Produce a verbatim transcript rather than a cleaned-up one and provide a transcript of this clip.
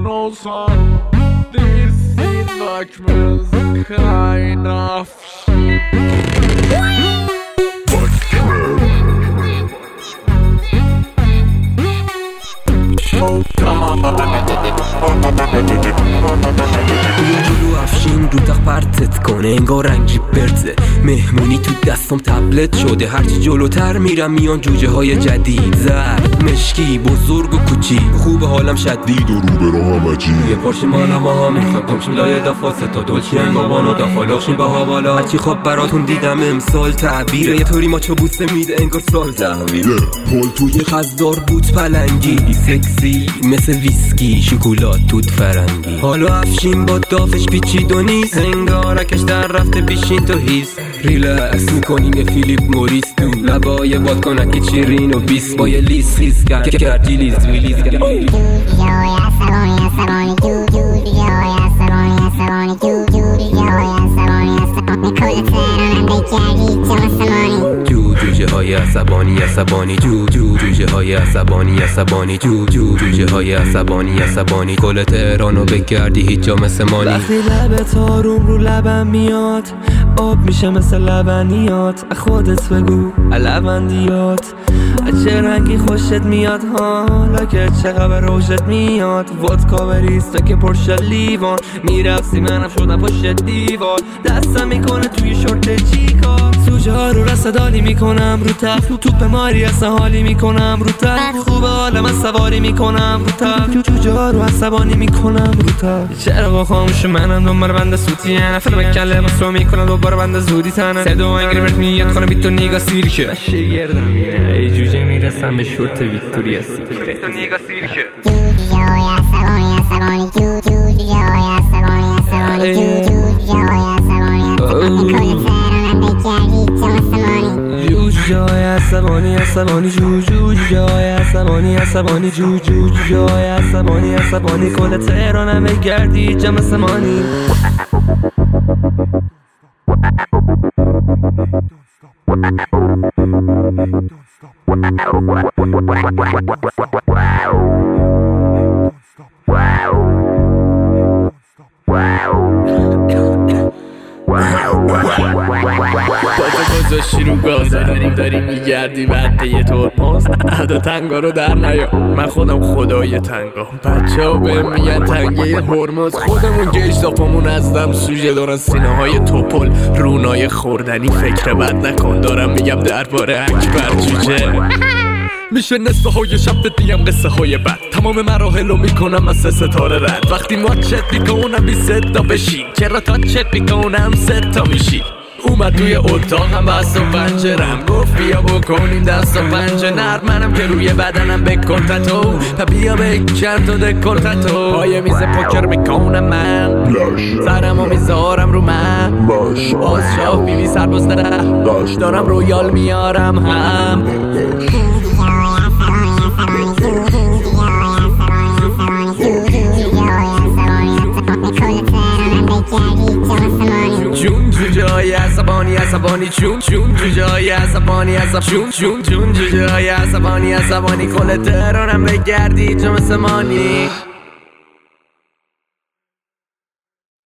och sån. Det vill sinna kväll kind of جلو افشین رو داغ پرتت کنه انگار رنگی برزه مهمونی تو دستم تبلت شده هرچی جلوتر میرم میان جوجه های جدید زرد مشکی بزرگ و کوچیک خوب حالم شدید و رو به راهم عجیب یه پارچ مالا ما ها میخوام کمشیم لایه دفا ستا دلچی انگابان و دفا لاخشیم با ها بالا هرچی خواب براتون دیدم امسال تعبیره یه طوری ما چو بوسه میده انگار سال تحویل پل توی خزدار بود پلنگی سکسی مثل ویسکی شکلات توت فرنگی حالا افشین با دافش پیچید و نیست انگارکش در رفته بیشین تو هیس ریلکس میکنیم یه فیلیپ موریس تو لبای بادکنکی چیرین و بیس با یه لیس خیز کرد که کردی لیز ویلیز کرد جوجوی عصبانی عصبانی جوجوی عصبانی عصبانی جوجوی عصبانی عصبانی کل تهرانم بگردی جام سمانی جوجه های عصبانی عصبانی جوجو جوجه های عصبانی عصبانی جوجو جوجه های عصبانی عصبانی کل تهرانو بگردی هیچ جا مثل مانی وقتی لبت آروم رو لبم میاد آب میشه مثل لبنیات خودت بگو لبندیات چه رنگی خوشت میاد حالا که چقدر روشت میاد ودکا بریز تا که پرش لیوان میرفتی منم شدم پشت دیوار دستم میکنه توی شورت چیکار سوژه ها رو رسدالی میکنم رو تخت توپ ماری اصلا حالی میکنم رو تخت خوبه حالا من سواری میکنم رو تخت جوجه ها رو عصبانی میکنم رو تخت چرا با خاموش منم دنبال بند سوتی انا فیلم کله مصرو میکنم دوباره بند زودی تنم سه دو انگری برد میاد خانه بی تو نیگا سیر که بشه گردم ای جوجه میرسم به شورت ویکتوریا سیکرت تو نیگا سیر که جوجوی عصبانی عصبانی جوجوی عصبانی عصبانی جوجوی عصبانی عصبانی کل تهرانم بگردی جام سمانی جوجوی عصبانی عصبانی جوجوی عصبانی عصبانی جوجوی عصبانی عصبانی کل تهرانم بگردی جام سمانی پاتو گذاشتی رو گاز داریم داریم میگردی بعد یه ترمز ادا تنگا رو در نیا من خودم خدای تنگا بچه ها بهم میگن تنگه هرمز خودمون گشتاپامون ازدم سوژه دارن سینه های توپل رونای خوردنی فکر بد نکن دارم میگم درباره اکبر جوجه میشه نصفه های شب دیم قصه های بد تمام مراحل رو میکنم مثل ستاره رد وقتی ماچت میکنم بی صدا بشین چرا تاچت میکنم ستا میشی اومد توی اتاقم بست و پنجرم گفت بیا بکنیم دست و پنجه نرد منم که روی بدنم بکن تتو تا بیا بکن تو دکل تتو پای میز پوکر میکنم من سرمو میذارم رو من باز شاه بیبی سرباز داره دارم رویال میارم هم جون جوجای عصبانی عصبانی چون چون جوجای عصبانی عصب چون چون چون جوجای عصبانی عصبانی کل تهرانم بگردی جام سمانی